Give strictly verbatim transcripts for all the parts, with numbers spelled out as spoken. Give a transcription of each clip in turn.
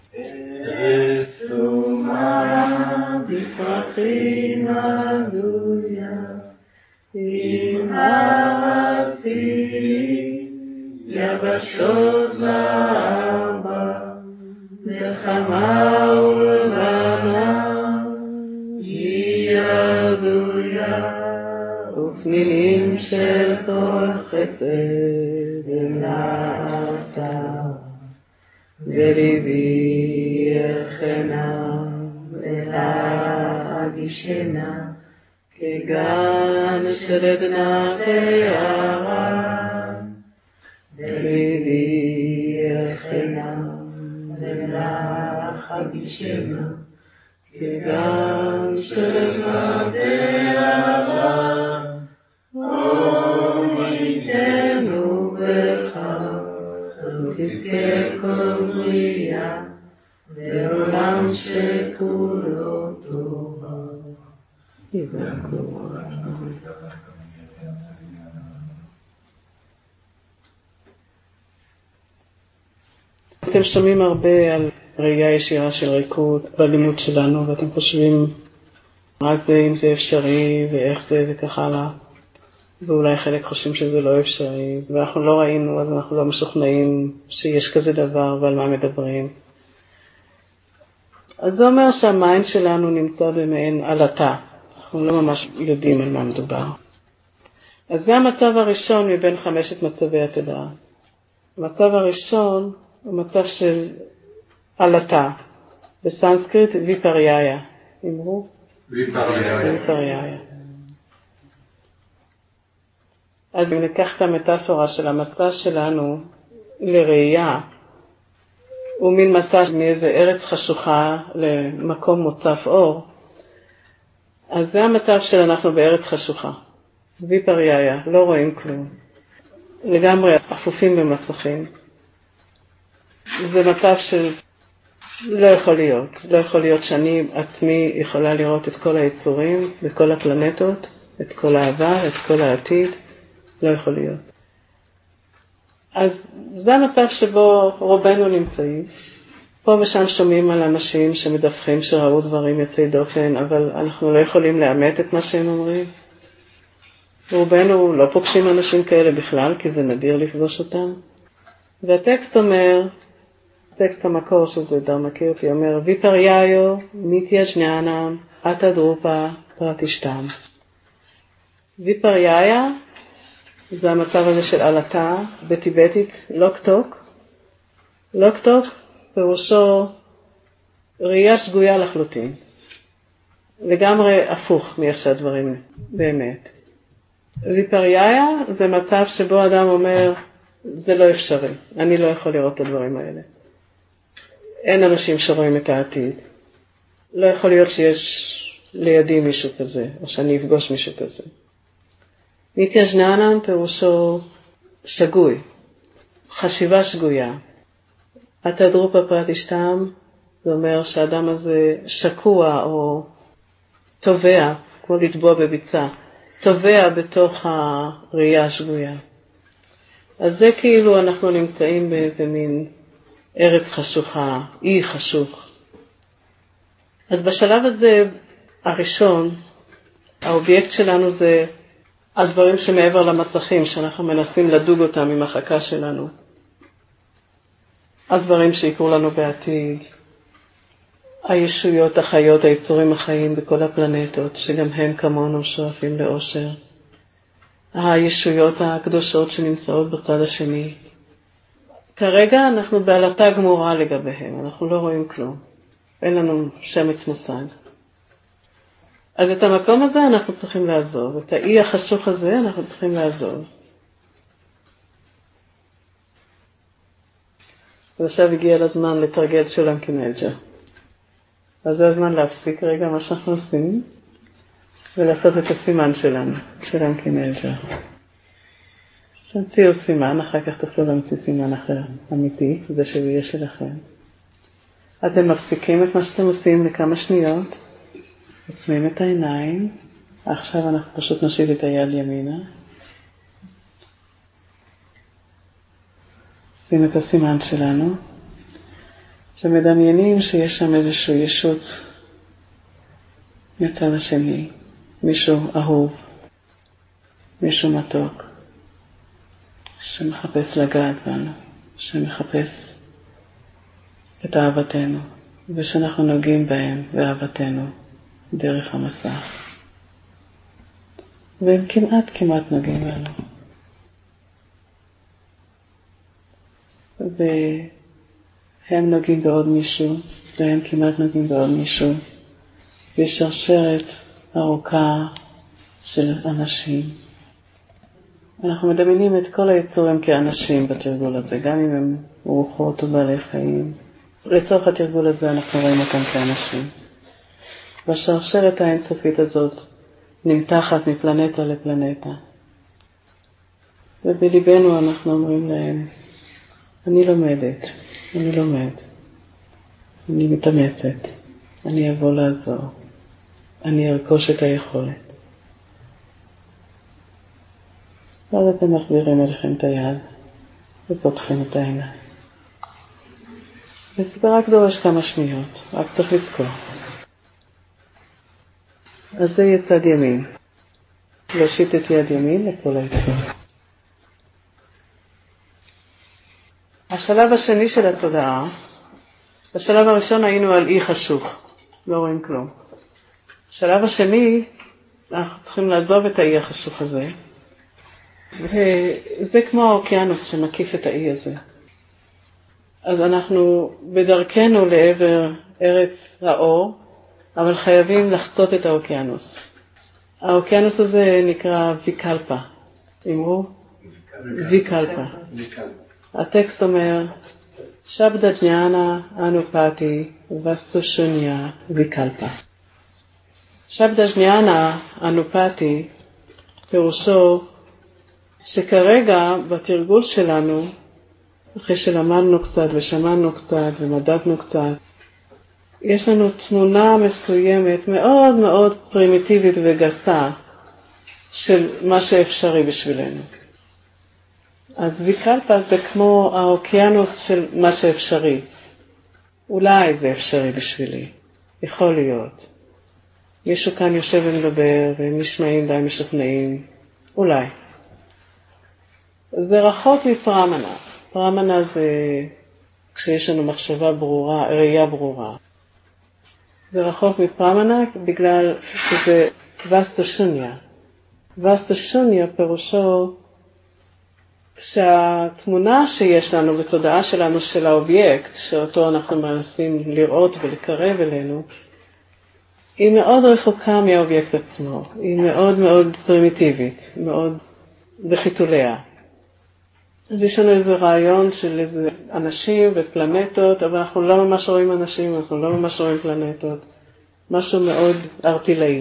אסומה בפרחים עדויה, עם ארצי יבשות לארבע, נחמה ולבנה היא עדויה, ופנינים של כל חסד אמלאתה, וליבי יחנה ולהגישנה, כגן של עדנה ויערה, וליבי יחנה ולהגישנה, כגן של עדנה ויערה, עמיתנו בך, תזכה כל בריאה, ועולם שכולו טובה. יברכו. אתם שומעים הרבה על ראייה ישירה של ריקות בלימוד שלנו, ואתם חושבים מה זה, אם זה אפשרי, ואיך זה, וכך הלאה. ואולי חלק חושבים שזה לא אפשרי, ואנחנו לא ראינו, אז אנחנו לא משוכנעים שיש כזה דבר ועל מה מדברים. אז זה אומר שהמיינד שלנו נמצא במעין עלתה. אנחנו לא ממש יודעים על מה מדובר. אז זה המצב הראשון מבין חמשת מצבי התודעה. המצב הראשון הוא מצב של עלתה. בסנסקריט ויפרייה. אמרו? ויפרייה. ויפרייה. אז אם ניקח את המטאפורה של המסע שלנו לראייה, הוא מין מסע מאיזה ארץ חשוכה למקום מוצף אור, אז זה המצב של אנחנו בארץ חשוכה. ויפרייה, לא רואים כלום. לגמרי אפופים במסכים. זה מצב של לא יכול להיות. לא יכול להיות שאני עצמי יכולה לראות את כל היצורים, בכל הפלנטות, את כל העבר, את כל העתיד. לא יכול להיות. אז זה המצב שבו רובנו נמצאים. פה ושם שומעים על אנשים שמדווחים שראו דברים יוצאי דופן, אבל אנחנו לא יכולים לאמת את מה שהם אומרים. רובנו לא פוגשים אנשים כאלה בכלל, כי זה נדיר לפגוש אותם. והטקסט אומר, טקסט המקור שזה דרמקירטי, אומר, ויפריהו מתיישננם אתא דרופה פרטישתם. ויפריה זה המצב הזה של עלתה, בטיבטית לוקטוק. לוקטוק פירושו ראייה שגויה לחלוטין. לגמרי הפוך מאיך שהדברים באמת. ויפריה זה מצב שבו אדם אומר, זה לא אפשרי, אני לא יכול לראות את הדברים האלה. אין אנשים שרואים את העתיד. לא יכול להיות שיש לידי מישהו כזה, או שאני אפגוש מישהו כזה. מתיישננם פירושו שגוי, חשיבה שגויה. אתא דרופה פרטישתם, זה אומר שהאדם הזה שקוע או טובע, כמו לטבוע בביצה, טובע בתוך הראייה השגויה. אז זה כאילו אנחנו נמצאים באיזה מין ארץ חשוכה, אי חשוך. אז בשלב הזה הראשון, האובייקט שלנו זה הדברים שמעבר למסכים, שאנחנו מנסים לדוג אותם עם החכה שלנו. הדברים שיקרו לנו בעתיד, הישויות החיות, היצורים החיים בכל הפלנטות, שגם הם כמונו שואפים לאושר. הישויות הקדושות שנמצאות בצד השני. כרגע אנחנו בעלתה גמורה לגביהם, אנחנו לא רואים כלום. אין לנו שמץ מושג. אז את המקום הזה אנחנו צריכים לעזוב, את האי החשוך הזה אנחנו צריכים לעזוב. ועכשיו הגיע לזמן לתרגל שולם קינג'ה. אז זה הזמן להפסיק רגע מה שאנחנו עושים, ולעשות את הסימן שלנו, שולם קינג'ה. תמציאו סימן, אחר כך תוכלו להמציא סימן אחר, אמיתי, זה שיהיה שלכם. אתם מפסיקים את מה שאתם עושים לכמה שניות, עוצמים את העיניים, עכשיו אנחנו פשוט נשיט את היד ימינה. שים את הסימן שלנו. שמדמיינים שיש שם איזשהו ישות מצד השני, מישהו אהוב, מישהו מתוק, שמחפש לגעת בנו, שמחפש את אהבתנו, ושאנחנו נוגעים בהם באהבתנו דרך המסך. והם כמעט כמעט נוגעים בנו. והם נוגעים בעוד מישהו, והם כמעט נוגעים בעוד מישהו. ויש שרשרת ארוכה של אנשים. אנחנו מדמיינים את כל היצורים כאנשים בתרגול הזה, גם אם הם רוחות או בעלי חיים. לצורך התרגול הזה אנחנו רואים אותם כאנשים. והשרשרת האינסופית הזאת נמתחת מפלנטה לפלנטה. ובליבנו אנחנו אומרים להם, אני לומדת, אני לומד, אני מתאמצת, אני אבוא לעזור, אני ארכוש את היכולת. ואז אתם מחזירים אליכם את היד ופותחים את העיניים. וזה רק דורש כמה שניות, רק צריך לזכור. אז זה יהיה צד ימין. להושיט את יד ימין לכל היצור. השלב השני של התודעה, בשלב הראשון היינו על אי חשוך, לא רואים כלום. בשלב השני, אנחנו צריכים לעזוב את האי החשוך הזה, וזה כמו האוקיינוס שמקיף את האי הזה. אז אנחנו בדרכנו לעבר ארץ האור, אבל חייבים לחצות את האוקיינוס. האוקיינוס הזה נקרא ויקלפה. אמרו? ויקלפה. הטקסט אומר, שבדה ג'ניאנה אנופתי וסטו שוניה ויקלפה. שבדה ג'ניאנה אנופתי פירושו שכרגע בתרגול שלנו, אחרי שלמדנו קצת ושמענו קצת ומדדנו קצת, יש לנו תמונה מסוימת מאוד מאוד פרימיטיבית וגסה של מה שאפשרי בשבילנו. אז ויקלפה זה כמו האוקיינוס של מה שאפשרי. אולי זה אפשרי בשבילי. יכול להיות. מישהו כאן יושב ומדבר והם נשמעים די משכנעים. אולי. זה רחוק מפרמנה. פרמנה זה כשיש לנו מחשבה ברורה, ראייה ברורה. זה רחוק מפרמנה בגלל שזה וסטו שוניה. וסטו שוניה פירושו שהתמונה שיש לנו בתודעה שלנו של האובייקט, שאותו אנחנו מנסים לראות ולקרב אלינו, היא מאוד רחוקה מהאובייקט עצמו. היא מאוד מאוד פרימיטיבית, מאוד בחיתוליה. אז יש לנו איזה רעיון של איזה אנשים ופלנטות, אבל אנחנו לא ממש רואים אנשים, אנחנו לא ממש רואים פלנטות. משהו מאוד ארטילאי.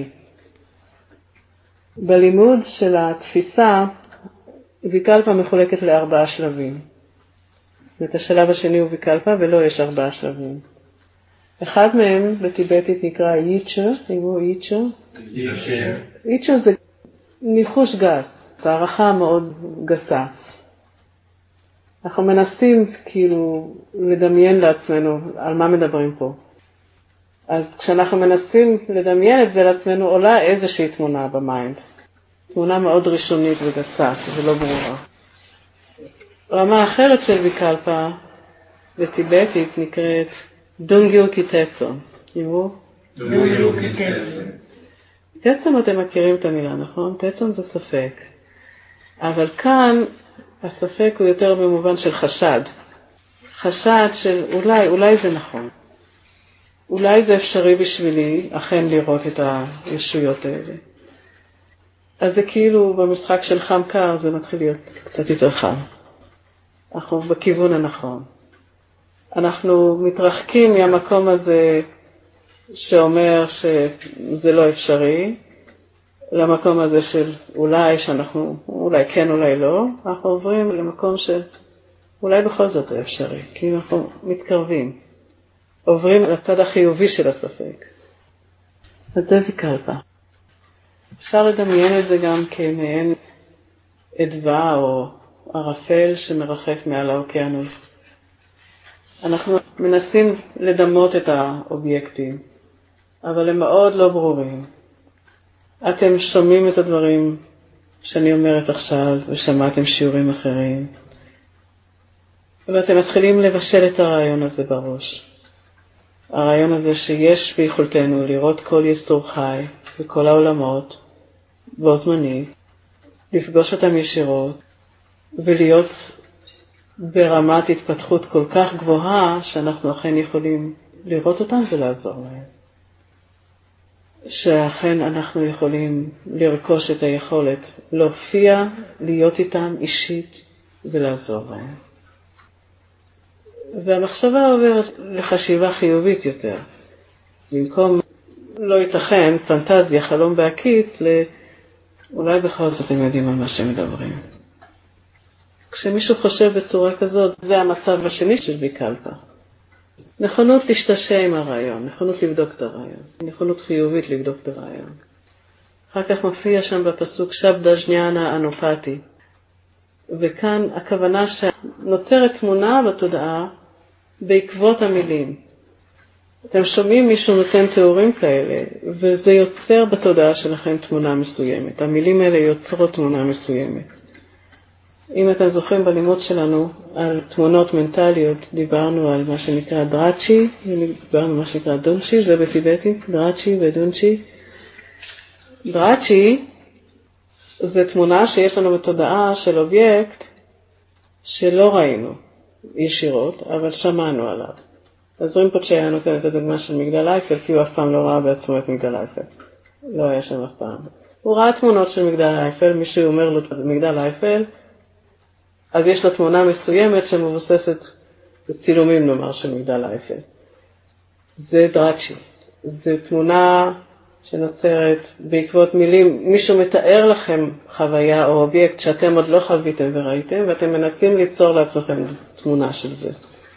בלימוד של התפיסה, ויקלפה מחולקת לארבעה שלבים. את השלב השני הוא ויקלפה, ולא יש ארבעה שלבים. אחד מהם בטיבטית נקרא ייצ'ו, אמרו ייצ'ו. ייצ'ו זה ניחוש גס, זה הערכה מאוד גסה. אנחנו מנסים כאילו לדמיין לעצמנו על מה מדברים פה. אז כשאנחנו מנסים לדמיין את זה לעצמנו, עולה איזושהי תמונה במיינד. תמונה מאוד ראשונית וגסה, ולא ברורה. רמה אחרת של ויקלפה בטיבטית נקראת דונגיו קיטצו. תראו? דונגיו קיטצו. טצון אתם מכירים את המילה, נכון? טצון זה ספק. אבל כאן הספק הוא יותר במובן של חשד. חשד של אולי, אולי זה נכון. אולי זה אפשרי בשבילי אכן לראות את הישויות האלה. אז זה כאילו במשחק של חם קר זה מתחיל להיות קצת יותר חם. אנחנו בכיוון הנכון. אנחנו מתרחקים מהמקום הזה שאומר שזה לא אפשרי, למקום הזה של אולי שאנחנו, אולי כן אולי לא, אנחנו עוברים למקום של אולי בכל זאת זה אפשרי, כי אנחנו מתקרבים, עוברים לצד החיובי של הספק. אז זה ויקלפה. אפשר לדמיין את זה גם כמעין אדווה או ערפל שמרחף מעל האוקיינוס. אנחנו מנסים לדמות את האובייקטים, אבל הם מאוד לא ברורים. אתם שומעים את הדברים שאני אומרת עכשיו, ושמעתם שיעורים אחרים, ואתם מתחילים לבשל את הרעיון הזה בראש. הרעיון הזה שיש ביכולתנו לראות כל יסור חי וכל העולמות בו זמנית, לפגוש אותם ישירות ולהיות ברמת התפתחות כל כך גבוהה שאנחנו אכן יכולים לראות אותם ולעזור להם. שאכן אנחנו יכולים לרכוש את היכולת להופיע, להיות איתם אישית ולעזור להם. והמחשבה עוברת לחשיבה חיובית יותר. במקום לא ייתכן, פנטזיה, חלום בהקיץ, אולי בכל זאת אתם יודעים על מה שמדברים. כשמישהו חושב בצורה כזאת, זה המצב השני של ויקלפה. נכונות להשתשע עם הרעיון, נכונות לבדוק את הרעיון, נכונות חיובית לבדוק את הרעיון. אחר כך מופיע שם בפסוק שבדה ז'ניאנה אנופתי. וכאן הכוונה שנוצרת תמונה בתודעה בעקבות המילים. אתם שומעים מישהו נותן תיאורים כאלה, וזה יוצר בתודעה שלכם תמונה מסוימת. המילים האלה יוצרות תמונה מסוימת. אם אתם זוכרים בלימוד שלנו על תמונות מנטליות, דיברנו על מה שנקרא דרצ'י, דיברנו על מה שנקרא דונצ'י, זה בטיבטית, דרצ'י ודונצ'י. דרצ'י זה תמונה שיש לנו בתודעה של אובייקט שלא ראינו ישירות, אבל שמענו עליו. אז רואים פה שהיה נותן את הדוגמה של מגדל אייפל, כי הוא אף פעם לא ראה בעצמו את מגדל אייפל. לא היה שם אף פעם. הוא ראה תמונות של מגדל אייפל, מישהו אומר לו מגדל אייפל, אז יש לו תמונה מסוימת שמבוססת בצילומים, נאמר, של מגדל אייפל. זה דרצ'י. זה תמונה שנוצרת בעקבות מילים. מישהו מתאר לכם חוויה או אובייקט שאתם עוד לא חוויתם וראיתם, ואתם מנסים ליצור לעצמכם תמונה של זה.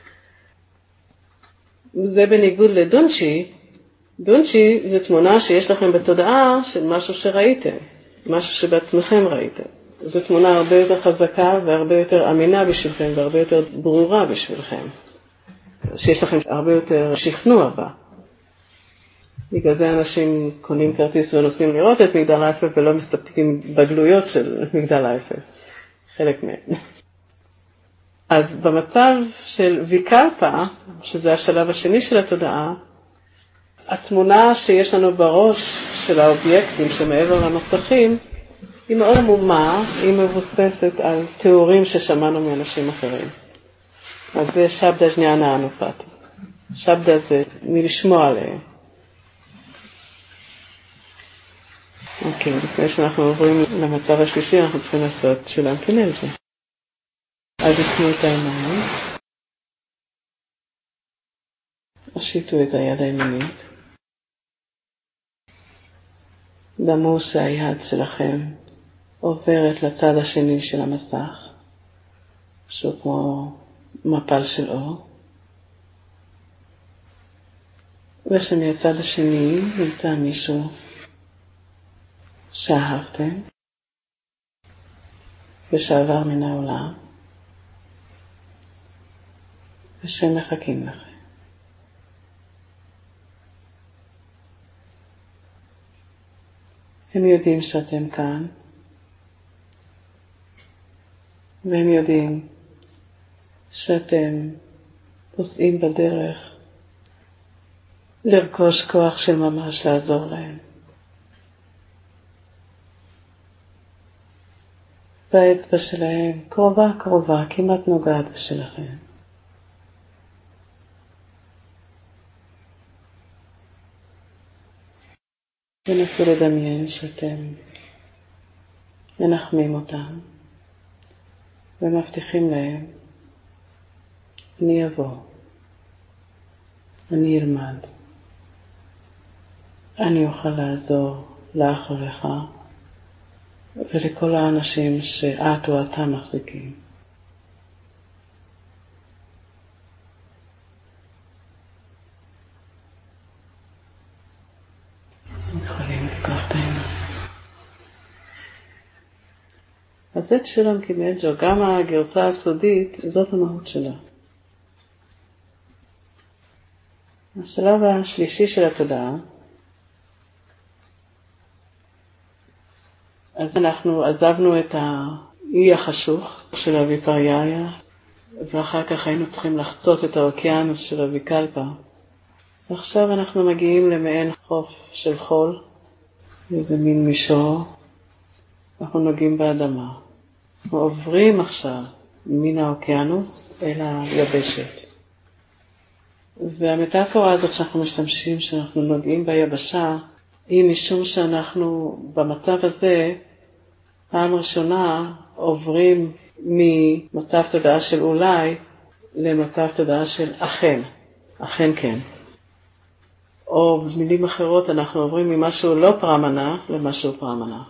זה בניגוד לדונצ'י. דונצ'י זה תמונה שיש לכם בתודעה של משהו שראיתם, משהו שבעצמכם ראיתם. זו תמונה הרבה יותר חזקה והרבה יותר אמינה בשבילכם והרבה יותר ברורה בשבילכם. שיש לכם הרבה יותר שכנוע בה. בגלל זה אנשים קונים כרטיס ונוסעים לראות את מגדל אייפל ולא מסתפקים בגלויות של מגדל אייפל. חלק מהם. אז במצב של ויקלפה, שזה השלב השני של התודעה, התמונה שיש לנו בראש של האובייקטים שמעבר למסכים, היא מאוד עמומה, היא מבוססת על תיאורים ששמענו מאנשים אחרים. אז זה שבדה ז'ניאנה אנופתי. שבדה זה מלשמוע עליהם. אוקיי, לפני שאנחנו עוברים למצב השלישי, אנחנו צריכים לעשות שולם קינלג'ה. אז תקנו את העיניים. השיטו את היד הימנית. דמו שהיד שלכם עוברת לצד השני של המסך, משהו כמו מפל של אור. ושמהצד השני נמצא מישהו שאהבתם ושעבר מן העולם ושמחכים לכם. הם יודעים שאתם כאן, והם יודעים שאתם פוסעים בדרך לרכוש כוח של ממש לעזור להם. והאצבע שלהם קרובה קרובה, כמעט נוגעת בשלכם. ונסו לדמיין שאתם מנחמים אותם ומבטיחים להם, אני אבוא, אני אלמד, אני אוכל לעזור לך ולך ולכל האנשים שאת או אתה מחזיקים. יכולים לפקוח את העיניים. אז זה שולם קינלג'ה, גם הגרסה הסודית, זאת המהות שלה. השלב השלישי של התודעה, אז אנחנו עזבנו את האי החשוך של הוויפרייה, ואחר כך היינו צריכים לחצות את האוקיינוס של הוויקלפה. ועכשיו אנחנו מגיעים למעין חוף של חול, איזה מין מישור, אנחנו נוגעים באדמה. אנחנו עוברים עכשיו מן האוקיינוס אל היבשת. והמטאפורה הזאת שאנחנו משתמשים, שאנחנו נוגעים ביבשה, היא משום שאנחנו במצב הזה, פעם ראשונה עוברים ממצב תודעה של אולי למצב תודעה של אכן, אכן כן. או במילים אחרות אנחנו עוברים ממשהו לא פרמנה למשהו פרמנה.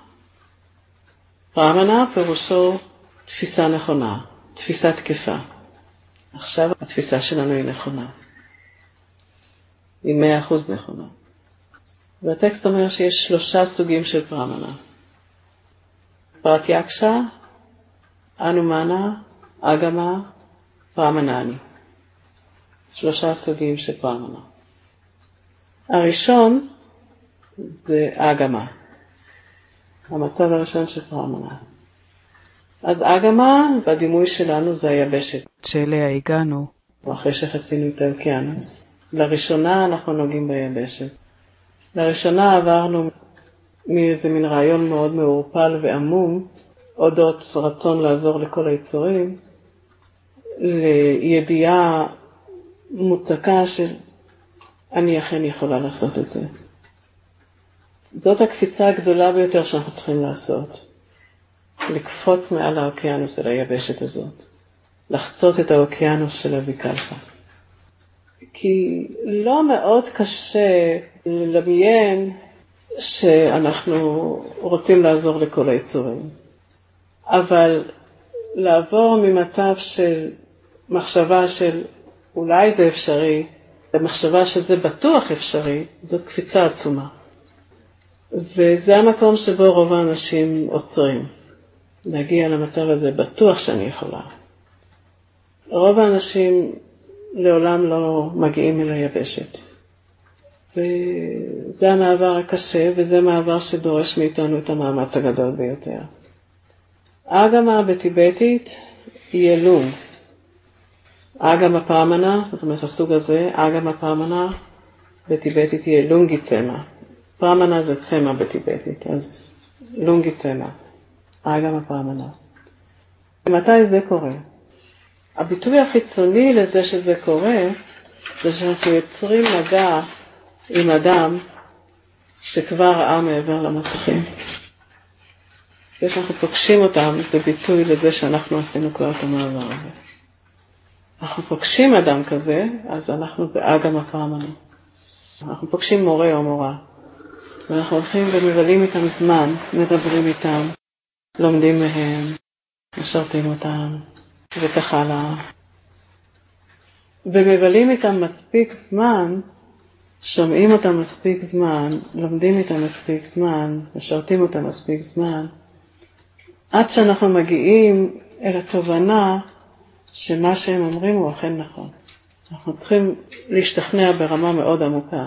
פרמנה פירושו תפיסה נכונה, תפיסה תקפה. עכשיו התפיסה שלנו היא נכונה. היא מאה אחוז נכונה. והטקסט אומר שיש שלושה סוגים של פרמנה. פרטיאקשה, אנומנה, אגמה, פרמנני. שלושה סוגים של פרמנה. הראשון זה אגמה. המצב הראשון של פרמנה. אז אגמה, בדימוי שלנו זה היבשת שאליה הגענו, אחרי שחצינו את האוקיינוס. לראשונה אנחנו נוגעים ביבשת. לראשונה עברנו מאיזה מין רעיון מאוד מעורפל ועמום, אודות רצון לעזור לכל היצורים, לידיעה מוצקה של אני אכן יכולה לעשות את זה. זאת הקפיצה הגדולה ביותר שאנחנו צריכים לעשות. לקפוץ מעל האוקיינוס אל היבשת הזאת. לחצות את האוקיינוס של הוויקלפה. כי לא מאוד קשה לדמיין שאנחנו רוצים לעזור לכל היצורים. אבל לעבור ממצב של מחשבה של אולי זה אפשרי, למחשבה שזה בטוח אפשרי, זאת קפיצה עצומה. וזה המקום שבו רוב האנשים עוצרים. להגיע למצב הזה, בטוח שאני יכולה. רוב האנשים לעולם לא מגיעים אל היבשת. וזה המעבר הקשה, וזה מעבר שדורש מאיתנו את המאמץ הגדול ביותר. אגמה בטיבטית היא אלום. אגמה פרמנה, זאת אומרת הסוג הזה, אגמה פרמנה בטיבטית היא לונגי צמא. פרמנה זה צמא בטיבטית, אז לונגי צמא. אגמה פרמנה. ומתי זה קורה? הביטוי החיצוני לזה שזה קורה, זה שאנחנו יוצרים מגע עם אדם שכבר ראה מעבר למסכים. זה שאנחנו פוגשים אותם, זה ביטוי לזה שאנחנו עשינו כבר את המעבר הזה. אנחנו פוגשים אדם כזה, אז אנחנו באגמה פרמנה. אנחנו פוגשים מורה או מורה. ואנחנו הולכים ומבלים איתם זמן, מדברים איתם, לומדים מהם, משרתים אותם, וכך הלאה. ומבלים איתם מספיק זמן, שומעים אותם מספיק זמן, לומדים איתם מספיק זמן, משרתים אותם מספיק זמן, עד שאנחנו מגיעים אל התובנה שמה שהם אומרים הוא אכן נכון. אנחנו צריכים להשתכנע ברמה מאוד עמוקה.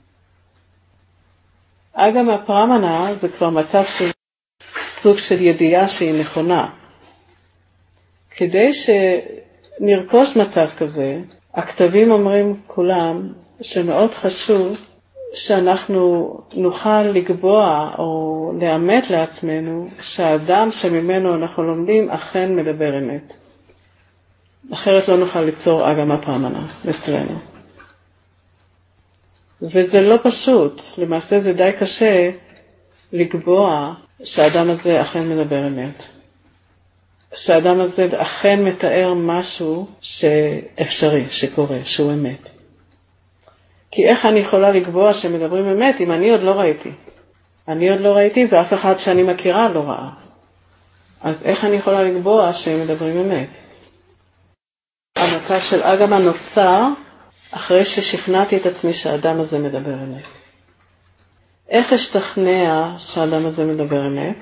אגמה פרמנה זה כבר מצב של סוג של ידיעה שהיא נכונה. כדי שנרכוש מצב כזה, הכתבים אומרים כולם שמאוד חשוב שאנחנו נוכל לקבוע או לאמת לעצמנו שהאדם שממנו אנחנו לומדים אכן מדבר אמת. אחרת לא נוכל ליצור אגמה פרמנה אצלנו. וזה לא פשוט, למעשה זה די קשה לקבוע שהאדם הזה אכן מדבר אמת. שהאדם הזה אכן מתאר משהו שאפשרי, שקורה, שהוא אמת. כי איך אני יכולה לקבוע שמדברים אמת אם אני עוד לא ראיתי? אני עוד לא ראיתי ואף אחד שאני מכירה לא ראה. אז איך אני יכולה לקבוע שהם מדברים אמת? המצב של אגמה נוצר אחרי ששכנעתי את עצמי שהאדם הזה מדבר אמת. איך אשתכנע שהאדם הזה מדבר אמת?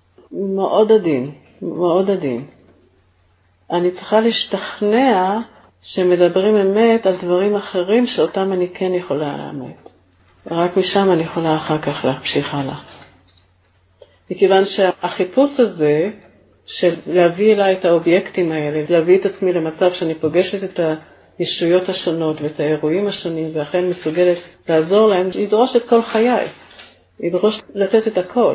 מאוד עדין, מאוד עדין. אני צריכה להשתכנע שמדברים אמת על דברים אחרים שאותם אני כן יכולה לאמת. רק משם אני יכולה אחר כך להמשיך הלאה. מכיוון שהחיפוש הזה של להביא אליי את האובייקטים האלה, להביא את עצמי למצב שאני פוגשת את הישויות השונות ואת האירועים השונים ואכן מסוגלת לעזור להם, ידרוש את כל חיי, ידרוש לתת את הכל.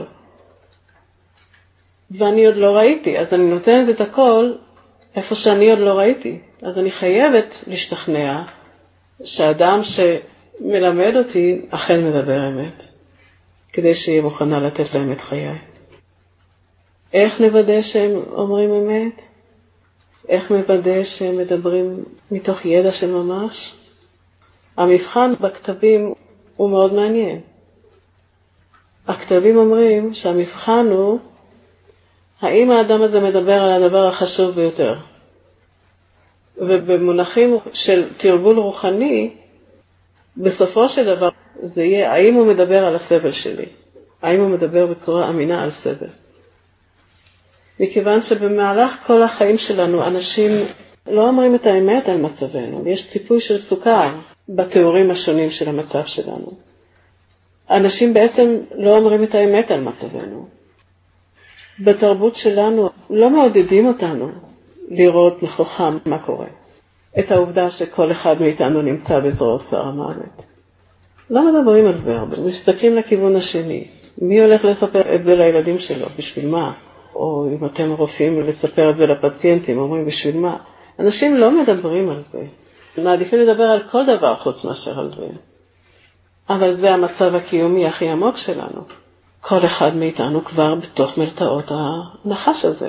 ואני עוד לא ראיתי, אז אני נותנת את הכל איפה שאני עוד לא ראיתי. אז אני חייבת להשתכנע שהאדם שמלמד אותי אכן מדבר אמת, כדי שיהיה מוכנה לתת להם את חיי. איך נוודא שהם אומרים אמת? איך מוודא שהם מדברים מתוך ידע של ממש? המבחן בכתבים הוא מאוד מעניין. הכתבים אומרים שהמבחן הוא האם האדם הזה מדבר על הדבר החשוב ביותר. ובמונחים של תרגול רוחני, בסופו של דבר זה יהיה האם הוא מדבר על הסבל שלי, האם הוא מדבר בצורה אמינה על סבל. מכיוון שבמהלך כל החיים שלנו אנשים לא אומרים את האמת על מצבנו, יש ציפוי של סוכר בתיאורים השונים של המצב שלנו. אנשים בעצם לא אומרים את האמת על מצבנו. בתרבות שלנו לא מעודדים אותנו לראות נכוחה מה קורה. את העובדה שכל אחד מאיתנו נמצא בזרועות צער המוות. לא מדברים על זה הרבה, מסתכלים לכיוון השני. מי הולך לספר את זה לילדים שלו? בשביל מה? או אם אתם רופאים לספר את זה לפציינטים, אומרים בשביל מה? אנשים לא מדברים על זה. מעדיפים לדבר על כל דבר חוץ מאשר על זה. אבל זה המצב הקיומי הכי עמוק שלנו. כל אחד מאיתנו כבר בתוך מלטעות הנחש הזה.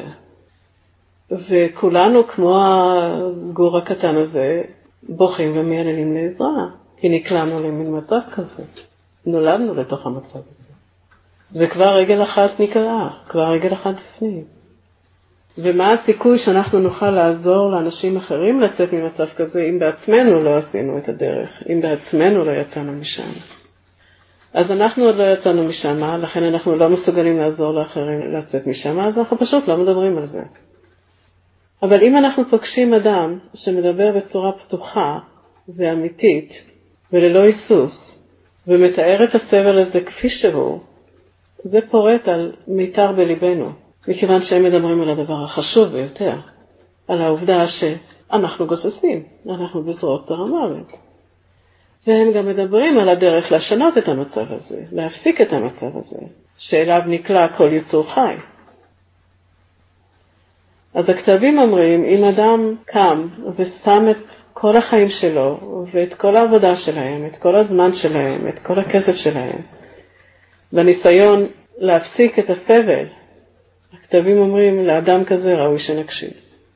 וכולנו כמו הגור הקטן הזה בוכים ומייללים לעזרה, כי נקלענו למין מצב כזה. נולדנו לתוך המצב הזה. וכבר רגל אחת נקראה, כבר רגל אחת בפנים. ומה הסיכוי שאנחנו נוכל לעזור לאנשים אחרים לצאת ממצב כזה אם בעצמנו לא עשינו את הדרך, אם בעצמנו לא יצאנו משם. אז אנחנו עוד לא יצאנו משם, לכן אנחנו לא מסוגלים לעזור לאחרים לצאת משם, אז אנחנו פשוט לא מדברים על זה. אבל אם אנחנו פוגשים אדם שמדבר בצורה פתוחה ואמיתית וללא היסוס, ומתאר את הסבל הזה כפי שהוא, זה פורט על מיתר בליבנו, מכיוון שהם מדברים על הדבר החשוב ביותר, על העובדה שאנחנו גוססים, אנחנו בזרועות צער המוות. והם גם מדברים על הדרך לשנות את המצב הזה, להפסיק את המצב הזה, שאליו נקלע כל יצור חי. אז הכתבים אומרים, אם אדם קם ושם את כל החיים שלו, ואת כל העבודה שלהם, את כל הזמן שלהם, את כל הכסף שלהם, בניסיון להפסיק את הסבל, הכתבים אומרים, לאדם כזה ראוי שנקשיב.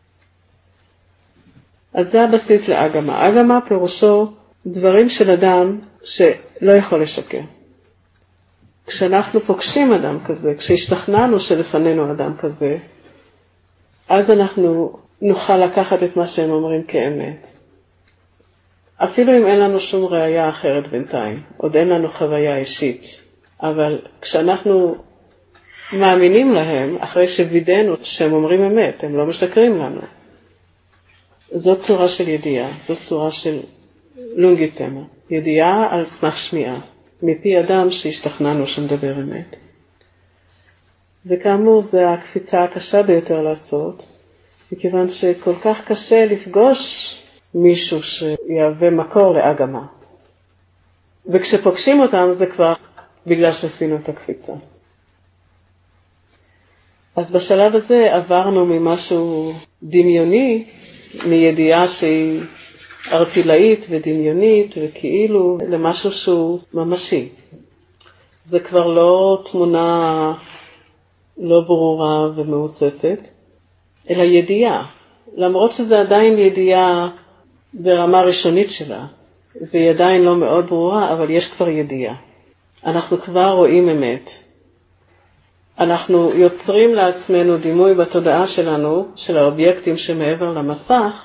אז זה הבסיס לאגמה. אגמה פירושו דברים של אדם שלא יכול לשקר. כשאנחנו פוגשים אדם כזה, כשהשתכנענו שלפנינו אדם כזה, אז אנחנו נוכל לקחת את מה שהם אומרים כאמת. אפילו אם אין לנו שום ראייה אחרת בינתיים, עוד אין לנו חוויה אישית. אבל כשאנחנו מאמינים להם, אחרי שווידאנו שהם אומרים אמת, הם לא משקרים לנו. זו צורה של ידיעה, זו צורה של לונגיטמה, ידיעה על סמך שמיעה, מפי אדם שהשתכנענו שמדבר אמת. וכאמור, זו הקפיצה הקשה ביותר לעשות, מכיוון שכל כך קשה לפגוש מישהו שיהווה מקור לאגמה. וכשפוגשים אותם זה כבר בגלל שעשינו את הקפיצה. אז בשלב הזה עברנו ממשהו דמיוני, מידיעה שהיא ארטילאית ודמיונית וכאילו, למשהו שהוא ממשי. זה כבר לא תמונה לא ברורה ומאוססת, אלא ידיעה. למרות שזה עדיין ידיעה ברמה ראשונית שלה, והיא עדיין לא מאוד ברורה, אבל יש כבר ידיעה. אנחנו כבר רואים אמת. אנחנו יוצרים לעצמנו דימוי בתודעה שלנו, של האובייקטים שמעבר למסך,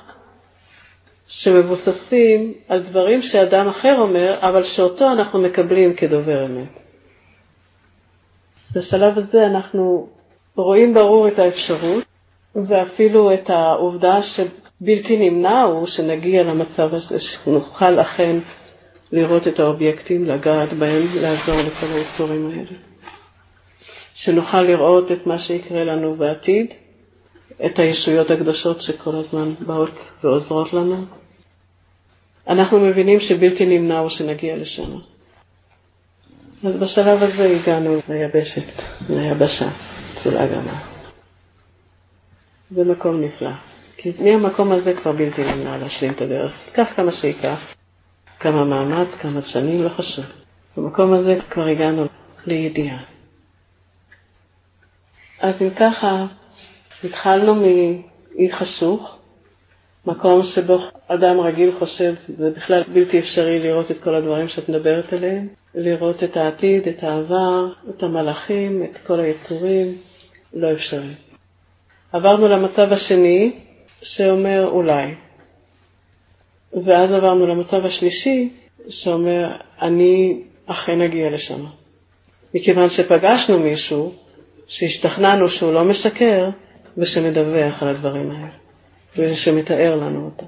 שמבוססים על דברים שאדם אחר אומר, אבל שאותו אנחנו מקבלים כדובר אמת. בשלב הזה אנחנו רואים ברור את האפשרות, ואפילו את העובדה שבלתי נמנע הוא שנגיע למצב הזה, שנוכל אכן לראות את האובייקטים, לגעת בהם, לעזור לכל היצורים האלה. שנוכל לראות את מה שיקרה לנו בעתיד, את הישויות הקדושות שכל הזמן באות ועוזרות לנו. אנחנו מבינים שבלתי נמנע הוא שנגיע לשם. אז בשלב הזה הגענו ליבשת, ליבשה, צולה גמה. זה מקום נפלא. כי מהמקום הזה כבר בלתי נמנע להשלים את הדרך. כך כמה שיקח, כמה מאמץ, כמה שנים, לא חשוב. במקום הזה כבר הגענו לידיעה. אז אם ככה, התחלנו מאי חשוך, מקום שבו אדם רגיל חושב, זה בכלל בלתי אפשרי לראות את כל הדברים שאת מדברת עליהם, לראות את העתיד, את העבר, את המלאכים, את כל היצורים, לא אפשרי. עברנו למצב השני, שאומר אולי. ואז עברנו למצב השלישי, שאומר אני אכן אגיע לשם. מכיוון שפגשנו מישהו, שהשתכנענו שהוא לא משקר, ושמדווח על הדברים האלה, ושמתאר לנו אותם.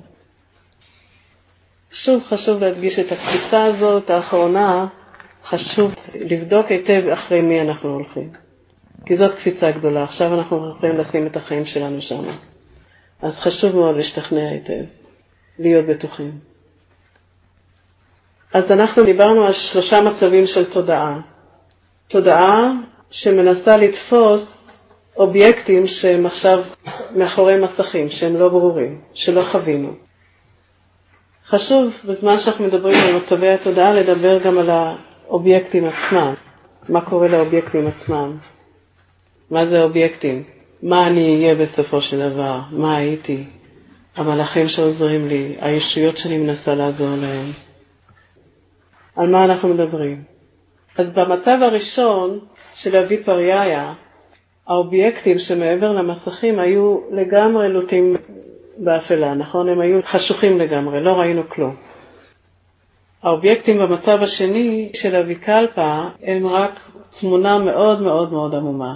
שוב חשוב להדגיש את הקפיצה הזאת, האחרונה, חשוב לבדוק היטב אחרי מי אנחנו הולכים. כי זאת קפיצה גדולה, עכשיו אנחנו יכולים לשים את החיים שלנו שם. אז חשוב מאוד להשתכנע היטב, להיות בטוחים. אז אנחנו דיברנו על שלושה מצבים של תודעה. תודעה שמנסה לתפוס אובייקטים שהם עכשיו מאחורי מסכים, שהם לא ברורים, שלא חווינו. חשוב בזמן שאנחנו מדברים על מצבי התודעה לדבר גם על האובייקטים עצמם. מה קורה לאובייקטים עצמם? מה זה אובייקטים? מה אני אהיה בסופו של דבר? מה הייתי? המלאכים שעוזרים לי, הישויות שאני מנסה לעזור להם. על מה אנחנו מדברים? אז במצב הראשון של הוויפרייה, האובייקטים שמעבר למסכים היו לגמרי לוטים באפלה, נכון? הם היו חשוכים לגמרי, לא ראינו כלום. האובייקטים במצב השני של הוויקלפה הם רק תמונה מאוד מאוד מאוד עמומה.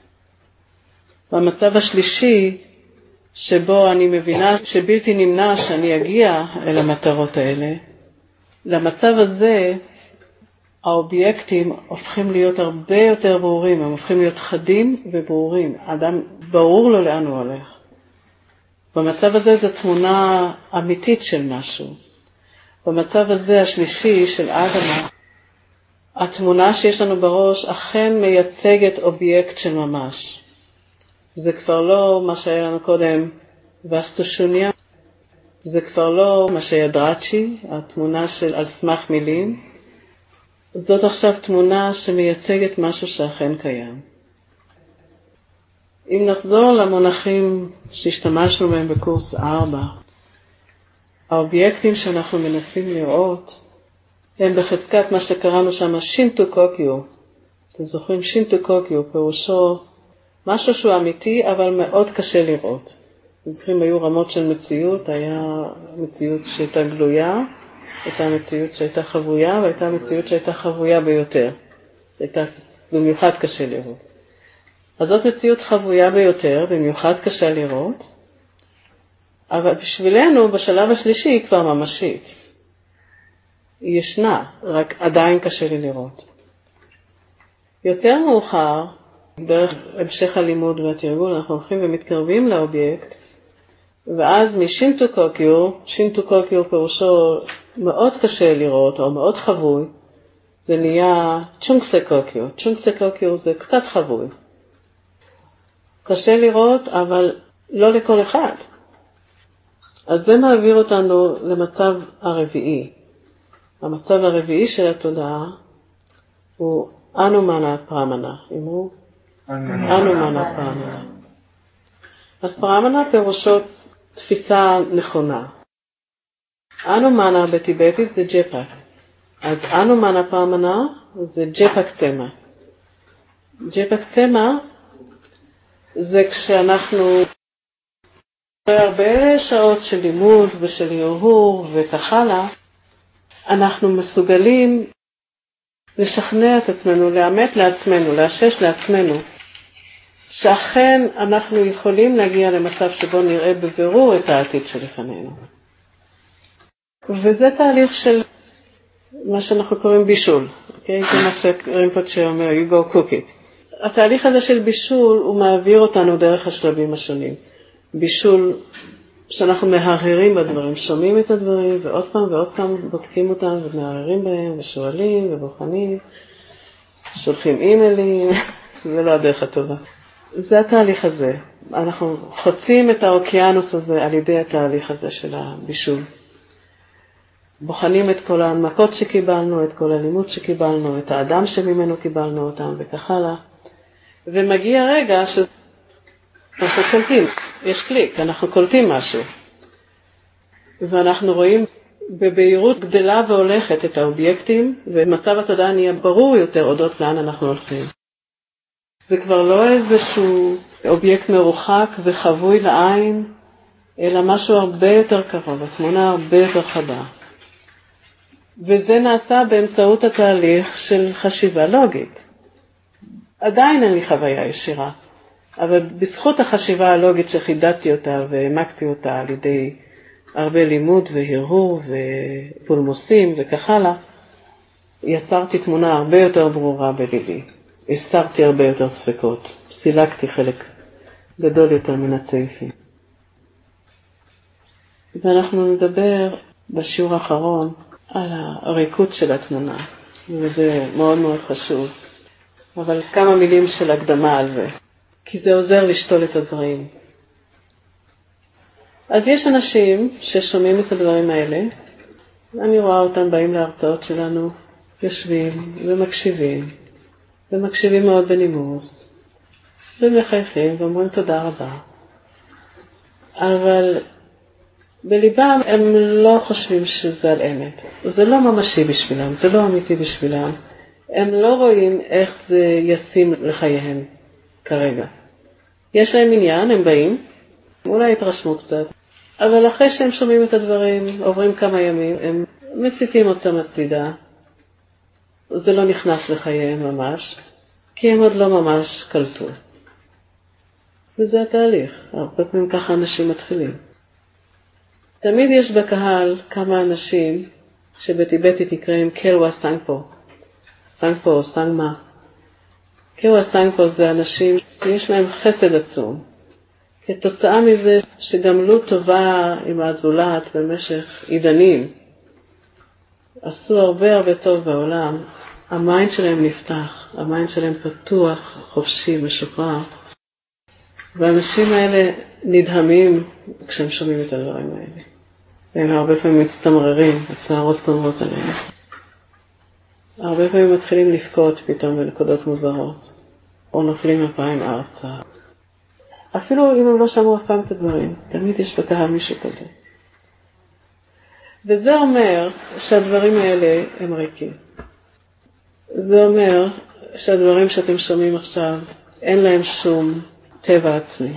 במצב השלישי, שבו אני מבינה שבלתי נמנע שאני אגיע אל המטרות האלה, למצב הזה האובייקטים הופכים להיות הרבה יותר ברורים, הם הופכים להיות חדים וברורים. האדם ברור לו לאן הוא הולך. במצב הזה זו תמונה אמיתית של משהו. במצב הזה השלישי של אגמה, התמונה שיש לנו בראש אכן מייצגת אובייקט של ממש. זה כבר לא מה שהיה לנו קודם וסטושוניה, זה כבר לא מה שידרצ'י, התמונה של על סמך מילים. זאת עכשיו תמונה שמייצגת משהו שאכן קיים. אם נחזור למונחים שהשתמשנו בהם בקורס ארבע, האובייקטים שאנחנו מנסים לראות הם בחזקת מה שקראנו שם שינטו קוקיו. אתם זוכרים שינטו קוקיו, פירושו משהו שהוא אמיתי אבל מאוד קשה לראות. אתם זוכרים היו רמות של מציאות, היה מציאות שהייתה גלויה, הייתה מציאות שהייתה חבויה, והייתה מציאות שהייתה חבויה ביותר. הייתה במיוחד קשה לראות. אז זאת מציאות חבויה ביותר, במיוחד קשה לראות, אבל בשבילנו בשלב השלישי היא כבר ממשית. היא ישנה, רק עדיין קשה לי לראות. יותר מאוחר, דרך המשך הלימוד והתרגול, אנחנו הולכים ומתקרבים לאובייקט, ואז משינטו קוקיו, שינטו קוקיו פירושו מאוד קשה לראות, או מאוד חבוי, זה נהיה צ'ונקסה קוקיו. צ'ונקסה קוקיו זה קצת חבוי. קשה לראות, אבל לא לכל אחד. אז זה מעביר אותנו למצב הרביעי. המצב הרביעי של התודעה הוא אנומנה פרמנה. אמרו? אנומנה פרמנה. אז פרמנה פירושו תפיסה נכונה. אנומנה בטיבטית זה ג'פק. אז אנומנה פרמנה זה ג'פק צמא. ג'פק צמא זה כשאנחנו הרבה שעות של לימוד ושל הרהור וכך הלאה, אנחנו מסוגלים לשכנע את עצמנו, לאמת לעצמנו, לאשש לעצמנו, שאכן אנחנו יכולים להגיע למצב שבו נראה בבירור את העתיד שלפנינו. וזה תהליך של מה שאנחנו קוראים בישול, אוקיי? זה מה שרינפוצ'ה אומר, you go cook it. התהליך הזה של בישול הוא מעביר אותנו דרך השלבים השונים. בישול שאנחנו מהרהרים בדברים, שומעים את הדברים ועוד פעם ועוד פעם בודקים אותם ומהרהרים בהם ושואלים ובוחנים, שולחים אימיילים, זה לא הדרך הטובה. זה התהליך הזה. אנחנו חוצים את האוקיינוס הזה על ידי התהליך הזה של הבישול. בוחנים את כל ההנמקות שקיבלנו, את כל הלימוד שקיבלנו, את האדם שממנו קיבלנו אותם וכך הלאה. ומגיע רגע שאנחנו קולטים, יש קליק, אנחנו קולטים משהו. ואנחנו רואים בבהירות גדלה והולכת את האובייקטים, ומצב התודעה נהיה ברור יותר אודות לאן אנחנו הולכים. זה כבר לא איזשהו אובייקט מרוחק וחבוי לעין, אלא משהו הרבה יותר קרוב, התמונה הרבה יותר חדה. וזה נעשה באמצעות התהליך של חשיבה לוגית. עדיין אין לי חוויה ישירה, אבל בזכות החשיבה הלוגית שחידדתי אותה והעמקתי אותה על ידי הרבה לימוד והרהור ופולמוסים וכך הלאה, יצרתי תמונה הרבה יותר ברורה בליבי. הסרתי הרבה יותר ספקות, סילקתי חלק גדול יותר מן הצעיפים. ואנחנו נדבר בשיעור האחרון על הריקות של התמונה, וזה מאוד מאוד חשוב. אבל כמה מילים של הקדמה על זה, כי זה עוזר לשתול את הזרעים. אז יש אנשים ששומעים את הדברים האלה, אני רואה אותם באים להרצאות שלנו, יושבים ומקשיבים, ומקשיבים מאוד בנימוס, ומחייכים ואומרים תודה רבה. אבל בליבם הם לא חושבים שזה על אמת. זה לא ממשי בשבילם, זה לא אמיתי בשבילם. הם לא רואים איך זה ישים לחייהם כרגע. יש להם עניין, הם באים, אולי יתרשמו קצת, אבל אחרי שהם שומעים את הדברים, עוברים כמה ימים, הם מסיתים אותם הצידה. זה לא נכנס לחייהם ממש, כי הם עוד לא ממש קלטו. וזה התהליך, הרבה פעמים ככה אנשים מתחילים. תמיד יש בקהל כמה אנשים שבטיבטית נקראים קלווה סנגפו. סנגפו או סנגמה. קלווה סנגפו זה אנשים שיש להם חסד עצום. כתוצאה מזה שגמלו טובה עם הזולת במשך עידנים, עשו הרבה הרבה טוב בעולם, המיינד שלהם נפתח, המיינד שלהם פתוח, חופשי, משוחרר. והאנשים האלה נדהמים כשהם שומעים את הדברים האלה. הם הרבה פעמים מצטמררים, השערות צומרות עליהם. הרבה פעמים מתחילים לפקות פתאום בנקודות מוזרות, או נופלים הפעם ארצה. אפילו אם הם לא שמעו אף פעם את הדברים, תמיד יש בקהל מישהו כזה. וזה אומר שהדברים האלה הם ריקים. זה אומר שהדברים שאתם שומעים עכשיו, אין להם שום טבע עצמי.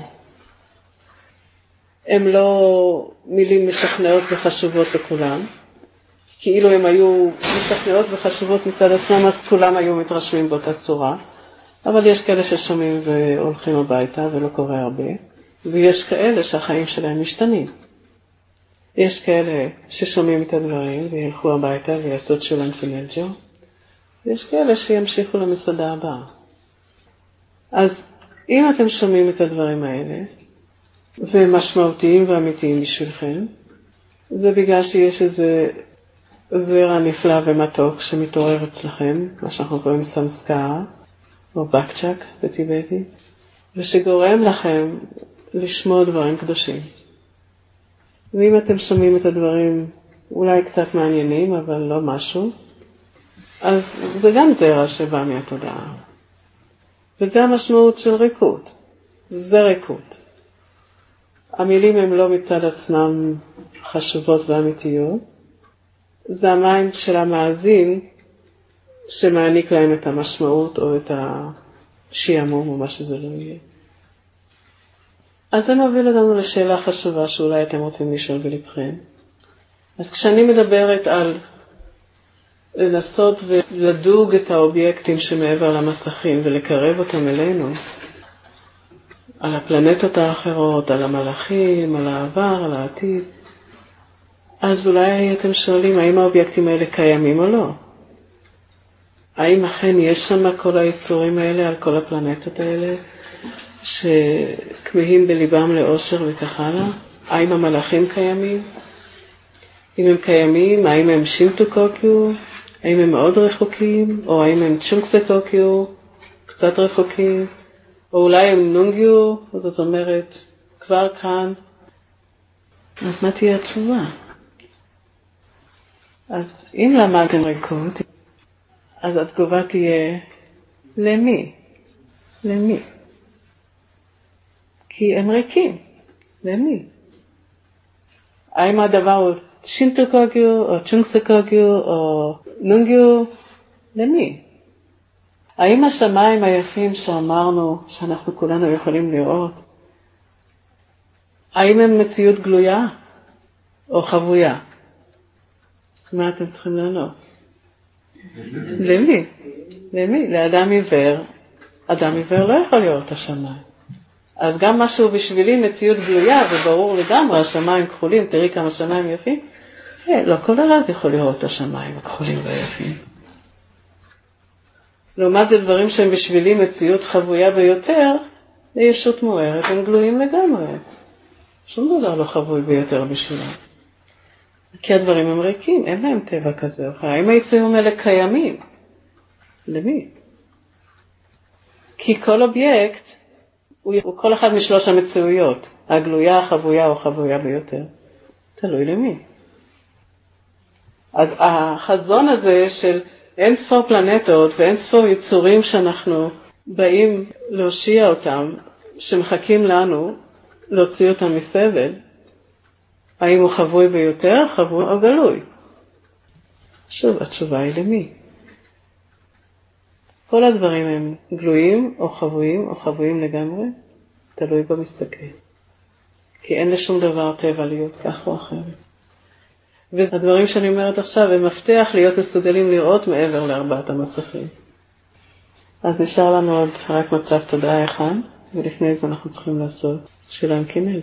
הם לא מילים משכנעות וחשובות לכולם. כאילו הם היו משכנעות וחשובות מצד עצמם, אז כולם היו מתרשמים באותה צורה. אבל יש כאלה ששומעים והולכים הביתה ולא קורה הרבה. ויש כאלה שהחיים שלהם משתנים. יש כאלה ששומעים את הדברים וילכו הביתה ויעשו את שולן פינלג'ו. ויש כאלה שימשיכו למסעדה הבאה. אז אם אתם שומעים את הדברים האלה, והם משמעותיים ואמיתיים בשבילכם, זה בגלל שיש איזה זרע נפלא ומתוק שמתעורר אצלכם, מה שאנחנו קוראים סמסקרה, או בקצ'ק בטיבטי, ושגורם לכם לשמוע דברים קדושים. ואם אתם שומעים את הדברים אולי קצת מעניינים, אבל לא משהו, אז זה גם זרע שבא מהתודעה. וזה המשמעות של ריקות. זה ריקות. המילים הם לא מצד עצמם חשובות ואמיתיות. זה המיינד של המאזין שמעניק להם את המשמעות או את השיעמום או מה שזה לא יהיה. אז זה מוביל אותנו לשאלה חשובה שאולי אתם רוצים לשאול בלבכם. אז כשאני מדברת על לנסות ולדוג את האובייקטים שמעבר למסכים ולקרב אותם אלינו, על הפלנטות האחרות, על המלאכים, על העבר, על העתיד. אז אולי אתם שואלים האם האובייקטים האלה קיימים או לא. האם אכן יש שם כל היצורים האלה על כל הפלנטות האלה שכמהים בליבם לאושר וכך הלאה? האם המלאכים קיימים? אם הם קיימים, האם הם שינטו קוקיו? האם הם מאוד רחוקים? או האם הם צ'ונקסה קוקיו? קצת רחוקים? או אולי הם נונגיו? זאת אומרת, כבר כאן. אז מה תהיה התשובה? אז אם למדתם ריקות, אז התגובה תהיה למי? למי? כי הם ריקים. למי? האם הדבר הוא שינטו קוגיו, או צ'ונקסה קוגיו, או נונגיו? למי? האם השמיים היפים שאמרנו, שאנחנו כולנו יכולים לראות, האם הם מציאות גלויה, או חבויה? מה אתם צריכים לענות? למי? למי? לאדם עיוור. אדם עיוור לא יכול לראות את השמיים. אז גם משהו בשבילי מציאות גלויה, וברור לגמרי, השמיים כחולים, תראי כמה שמיים יפים. לא כל אחד יכול לראות את השמיים הכחולים והיפים. לעומת זה דברים שהם בשבילי מציאות חבויה ביותר, לישות מוארת, הם גלויים לגמרי. שום דבר לא חבוי ביותר בשבילם. כי הדברים הם ריקים, אין להם טבע כזה. האם היצורים האלה קיימים? למי? כי כל אובייקט הוא, הוא כל אחד משלוש המציאויות, הגלויה, החבויה או חבויה ביותר. תלוי למי. אז החזון הזה של אין ספור פלנטות ואין ספור יצורים שאנחנו באים להושיע אותם, שמחכים לנו להוציא אותם מסבל, האם הוא חבוי ביותר, חבוי או גלוי? שוב, התשובה היא למי? כל הדברים הם גלויים או חבויים או חבויים לגמרי, תלוי במסתכל. כי אין לשום דבר טבע להיות כך או אחרת. והדברים שאני אומרת עכשיו הם מפתח להיות מסוגלים לראות מעבר לארבעת המסכים. אז נשאר לנו עוד רק מצב תודעה אחד, ולפני זה אנחנו צריכים לעשות שאלה עם קינג'.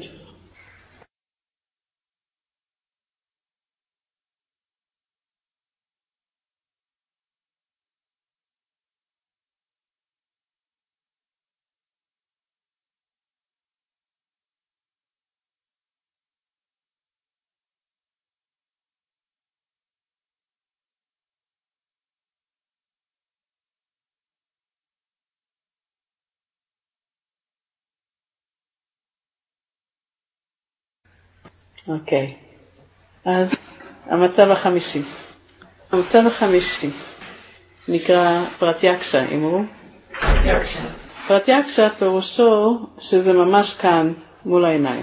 אוקיי, אז המצב החמישי. המצב החמישי נקרא פרטיאקשה, אמרו? פרטיאקשה. פרטיאקשה פירושו שזה ממש כאן מול העיניים.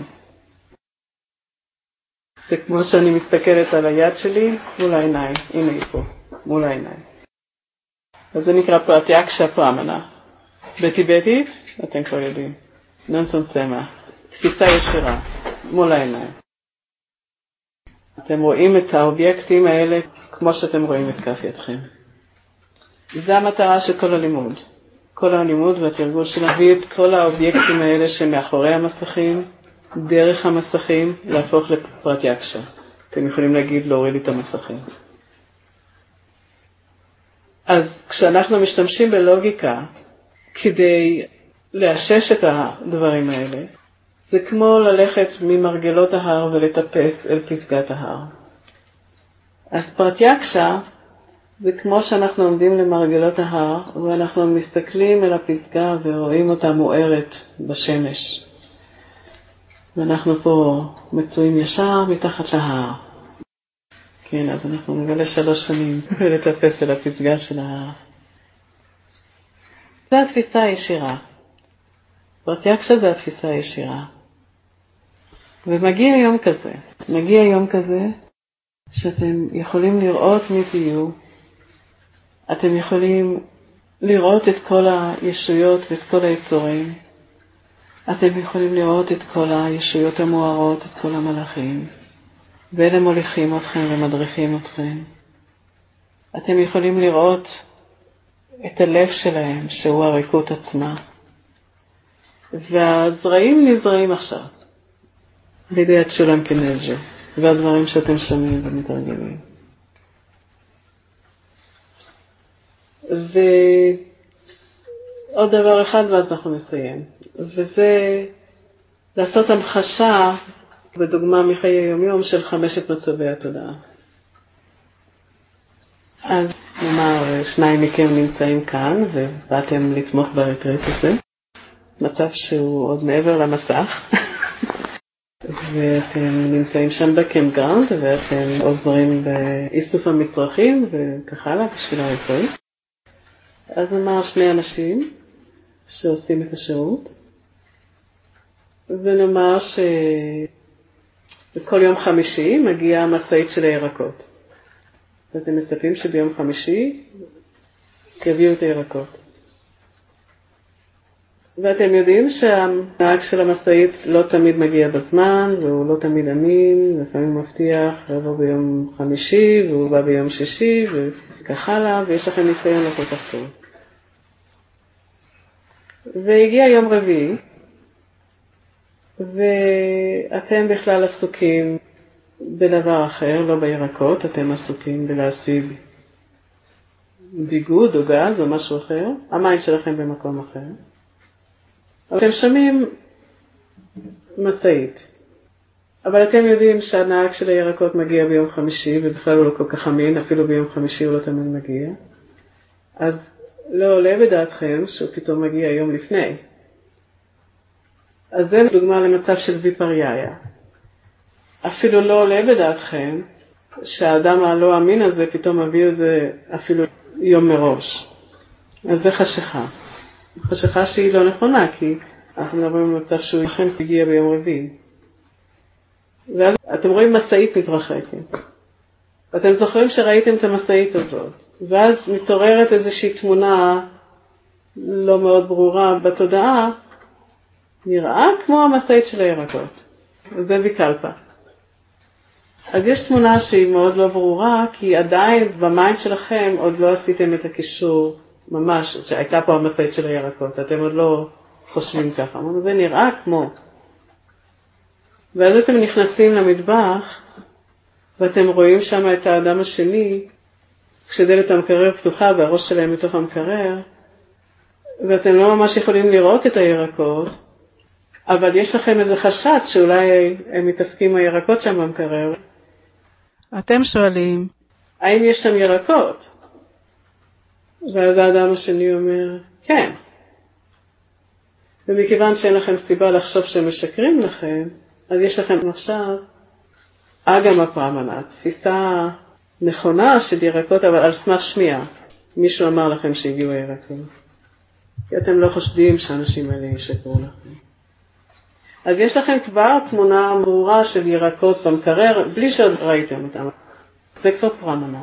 זה כמו שאני מסתכלת על היד שלי מול העיניים, הנה היא פה, מול העיניים. אז זה נקרא פרטיאקשה פרמנה. בטיבטית, אתם כבר יודעים, נונסון סמה, תפיסה ישירה, מול העיניים. אתם רואים את האובייקטים האלה כמו שאתם רואים את כף ידכם. זה המטרה של כל הלימוד. כל הלימוד והתרגול של להביא את כל האובייקטים האלה שמאחורי המסכים, דרך המסכים, להפוך לפרטיאקשה. אתם יכולים להגיד להוריד את המסכים. אז כשאנחנו משתמשים בלוגיקה כדי לאשש את הדברים האלה, זה כמו ללכת ממרגלות ההר ולטפס אל פסגת ההר. אז פרטיאקשה זה כמו שאנחנו עומדים למרגלות ההר ואנחנו מסתכלים אל הפסגה ורואים אותה מוארת בשמש. ואנחנו פה מצויים ישר מתחת להר. כן, אז אנחנו נגלה שלוש שנים ולטפס אל הפסגה של ההר. זה התפיסה הישירה. פרטיאקשה זה התפיסה הישירה. ומגיע יום כזה, מגיע יום כזה שאתם יכולים לראות מי תהיו, אתם יכולים לראות את כל הישויות ואת כל היצורים, אתם יכולים לראות את כל הישויות המוארות, את כל המלאכים, ואלה מוליכים אתכם ומדריכים אתכם. אתם יכולים לראות את הלב שלהם, שהוא הריקות עצמה. והזרעים נזרעים עכשיו, על ידי הצ'ולם כנג'ו, והדברים שאתם שומעים ומתרגלים. ועוד דבר אחד ואז אנחנו נסיים, וזה לעשות המחשה בדוגמה מחיי יום-יום של חמשת מצבי התודעה. אז נאמר, שניים מכם נמצאים כאן ובאתם לתמוך בריטריט הזה, מצב שהוא עוד מעבר למסך, ואתם נמצאים שם בקמפגראונד ואתם עוזרים באיסוף המצרכים וכך הלאה בשביל הריטריט. אז נאמר שני אנשים שעושים את השירות, ונאמר שבכל יום חמישי מגיעה משאית של הירקות. ואתם מצפים שביום חמישי יביאו את הירקות. ואתם יודעים שהנהג של המשאית לא תמיד מגיע בזמן, והוא לא תמיד אמין, לפעמים הוא מבטיח, הוא יבוא ביום חמישי, והוא בא ביום שישי, וכך הלאה, ויש לכם ניסיון לא כל כך טוב. והגיע יום רביעי, ואתם בכלל עסוקים בדבר אחר, לא בירקות, אתם עסוקים בלהשיג ביגוד או גז או משהו אחר, המים שלכם במקום אחר. אתם שומעים משאית, אבל אתם יודעים שהנהג של הירקות מגיע ביום חמישי, ובכלל הוא לא כל כך אמין, אפילו ביום חמישי הוא לא תמיד מגיע. אז לא עולה בדעתכם שהוא פתאום מגיע יום לפני. אז זה דוגמה למצב של ויפרייה. אפילו לא עולה בדעתכם שהאדם הלא אמין הזה פתאום מביא את זה אפילו יום מראש. אז זה חשיכה. חשיכה שהיא לא נכונה, כי אנחנו מדברים במצב שהוא אכן הגיע ביום רביעי. ואז אתם רואים משאית מתרחקת. אתם זוכרים שראיתם את המשאית הזאת. ואז מתעוררת איזושהי תמונה לא מאוד ברורה בתודעה, נראה כמו המשאית של הירקות. זה ויקלפה. אז יש תמונה שהיא מאוד לא ברורה, כי עדיין במיינד שלכם עוד לא עשיתם את הקישור ממש, שהייתה פה המשאית של הירקות, אתם עוד לא חושבים ככה. אבל זה נראה כמו. ואז אתם נכנסים למטבח, ואתם רואים שם את האדם השני, כשדלת המקרר פתוחה והראש שלהם מתוך המקרר, ואתם לא ממש יכולים לראות את הירקות, אבל יש לכם איזה חשד שאולי הם מתעסקים עם הירקות שם במקרר. אתם שואלים, האם יש שם ירקות? ואז האדם השני אומר, כן. ומכיוון שאין לכם סיבה לחשוב שהם משקרים לכם, אז יש לכם עכשיו אגם הפרמנה, תפיסה נכונה של ירקות, אבל על סמך שמיעה. מישהו אמר לכם שהגיעו הירקות. כי אתם לא חושדים שאנשים האלה ישקרו לכם. אז יש לכם כבר תמונה ברורה של ירקות במקרר, בלי שעוד ראיתם אותם. זה כבר פרמנה.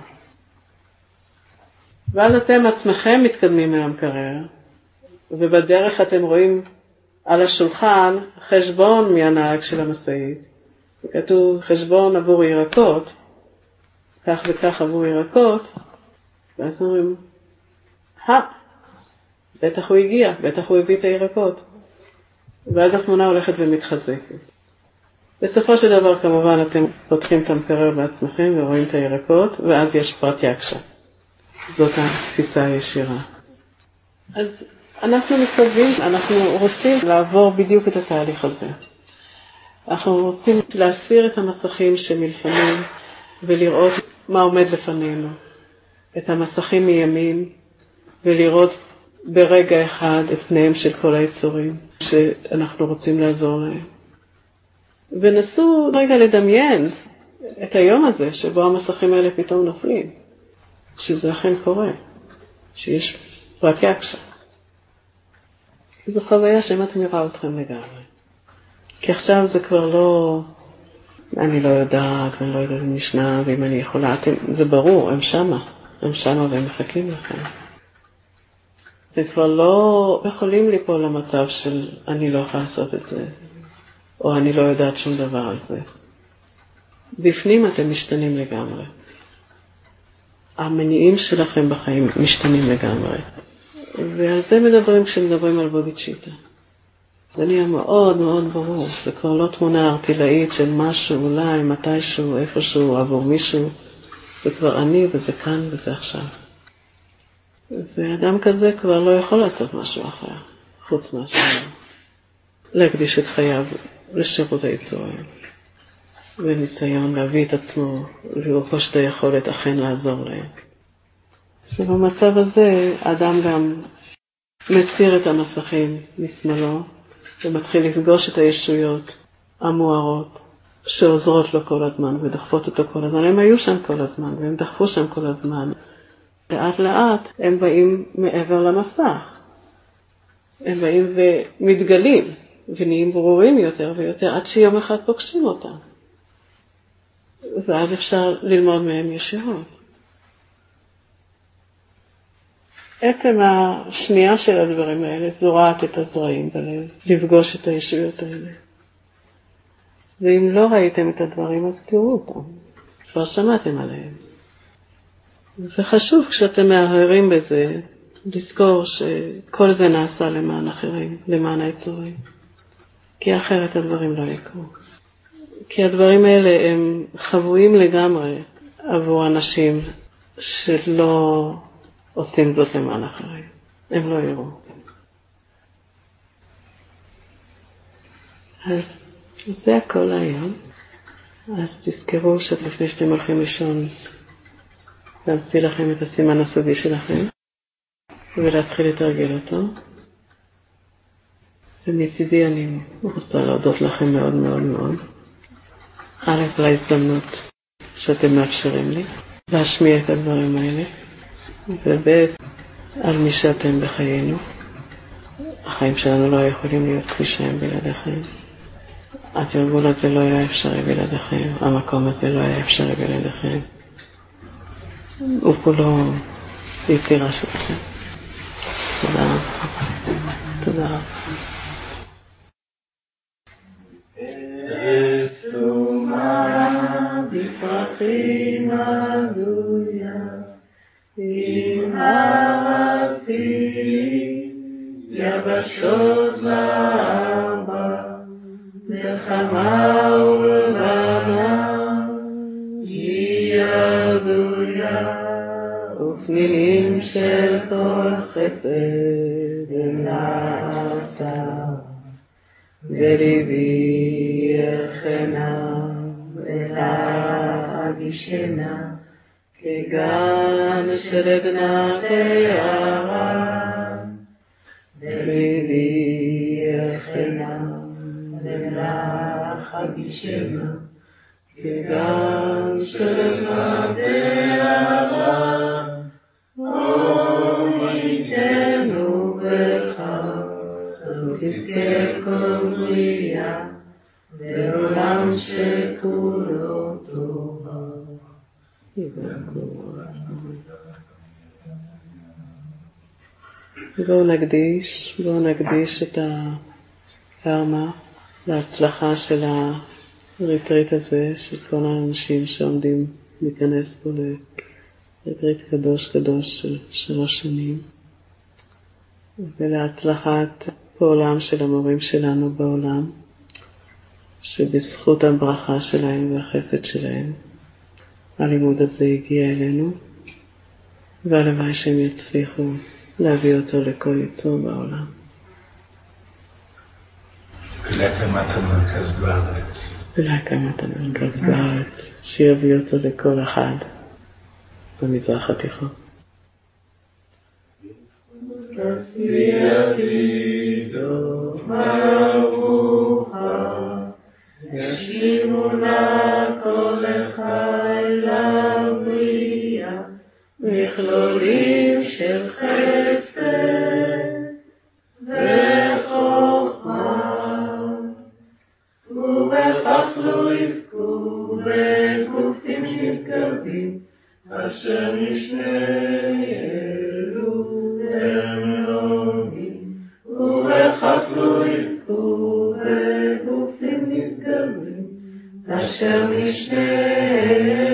ואז אתם עצמכם מתקדמים מהמקרר, ובדרך אתם רואים על השולחן חשבון מהנהג של המשאית. כתוב חשבון עבור ירקות, כך וכך עבור ירקות, ואז אומרים, הא, בטח הוא הגיע, בטח הוא הביא את הירקות. ואז התמונה הולכת ומתחזקת. בסופו של דבר כמובן אתם פותחים את המקרר בעצמכם ורואים את הירקות, ואז יש פרט יקשה. זאת התפיסה הישירה. אז אנחנו מתכוונים, אנחנו רוצים לעבור בדיוק את התהליך הזה. אנחנו רוצים להסיר את המסכים שמלפנים ולראות מה עומד לפנינו. את המסכים מימין ולראות ברגע אחד את פניהם של כל היצורים שאנחנו רוצים לעזור להם. ונסו רגע לדמיין את היום הזה שבו המסכים האלה פתאום נופלים. שזה אכן קורה. שיש פרט יקשה. זו חוויה שמתמירה אתכם לגמרי. כי עכשיו זה כבר לא, אני לא יודעת, ואני לא יודעת אם נשנה, ואם אני יכולה, אתם, זה ברור, הם שמה. הם שמה והם מחכים לכם. אתם כבר לא יכולים ליפול למצב של אני לא יכולה לעשות את זה, או אני לא יודעת שום דבר על זה. בפנים אתם משתנים לגמרי. המניעים שלכם בחיים משתנים לגמרי. ועל זה מדברים כשמדברים על בודיצ'יטה. זה נהיה מאוד מאוד ברור. זה כבר לא תמונה ארטילאית של משהו, אולי, מתישהו, איפשהו, עבור מישהו. זה כבר אני וזה כאן וזה עכשיו. ואדם כזה כבר לא יכול לעשות משהו אחר, חוץ מאשר להקדיש את חייו לשירות היצורים. וניסיון להביא את עצמו, לרכוש את היכולת אכן לעזור להם. ובמצב הזה, האדם גם מסיר את המסכים משמאלו, ומתחיל לפגוש את הישויות המוארות, שעוזרות לו כל הזמן, ודחפות אותו כל הזמן. הם היו שם כל הזמן, והם דחפו שם כל הזמן. לאט לאט הם באים מעבר למסך. הם באים ומתגלים, ונהיים ברורים יותר ויותר, עד שיום אחד פוגשים אותם. ואז אפשר ללמוד מהם ישירות. עצם השמיעה של הדברים האלה זורעת את הזרעים בלב, לפגוש את הישויות האלה. ואם לא ראיתם את הדברים, אז תראו אותם. כבר שמעתם עליהם. וחשוב כשאתם מהרהרים בזה, לזכור שכל זה נעשה למען אחרים, למען היצורים. כי אחרת הדברים לא יקרו. כי הדברים האלה הם חבויים לגמרי עבור אנשים שלא עושים זאת למען אחרים. הם לא יראו. אז זה הכל היום. אז תזכרו שלפני שאתם הולכים לישון, להמציא לכם את הסימן הסודי שלכם, ולהתחיל לתרגל אותו. ומצידי אני רוצה להודות לכם מאוד מאוד מאוד. א', להזדמנות שאתם מאפשרים לי להשמיע את הדברים האלה, וב', על מי שאתם בחיינו. החיים שלנו לא יכולים להיות כפי שהם בלעדיכם. התרגול הזה לא היה אפשרי בלעדיכם, המקום הזה לא היה אפשרי בלעדיכם. הוא כולו יצירה שלכם. תודה רבה. תודה רבה. בפרחים עדויה, עם ארצי, יבשות לארבע, נחמה ולבנה, היא עדויה, ופנינים של כל חסד אמלאתה, וליבי יחנה, ולך אגישנה, כגן של עדנה תיארה, וליבי יחנה, ולך אגישנה, כגן של עדנה תיארה, אוהיתנו בך, ותזכה כל בריאה, בעולם שכולו טובה. בואו נקדיש, בואו נקדיש את הקרמה להצלחה של הריטריט הזה, של כל האנשים שעומדים להיכנס פה לריטריט קדוש קדוש של שלוש שנים, ולהצלחת פועלם של המורים שלנו בעולם, שבזכות הברכה שלהם והחסד שלהם הלימוד הזה הגיע אלינו, והלוואי שהם יצליחו להביא אותו לכל יצור בעולם. ולהקמת המרכז בארץ. ולהקמת המרכז בארץ, שיביא אותו לכל אחד במזרח התיכון. ישימו לה כל חי לבריאה, מכלולים של חסד וחוכמה, ובכך לא יזכו בגופים נשגבים, אשר נשנאלו אמונים, ובכך לא יזכו בגופים נשגבים, אשר נשנאלו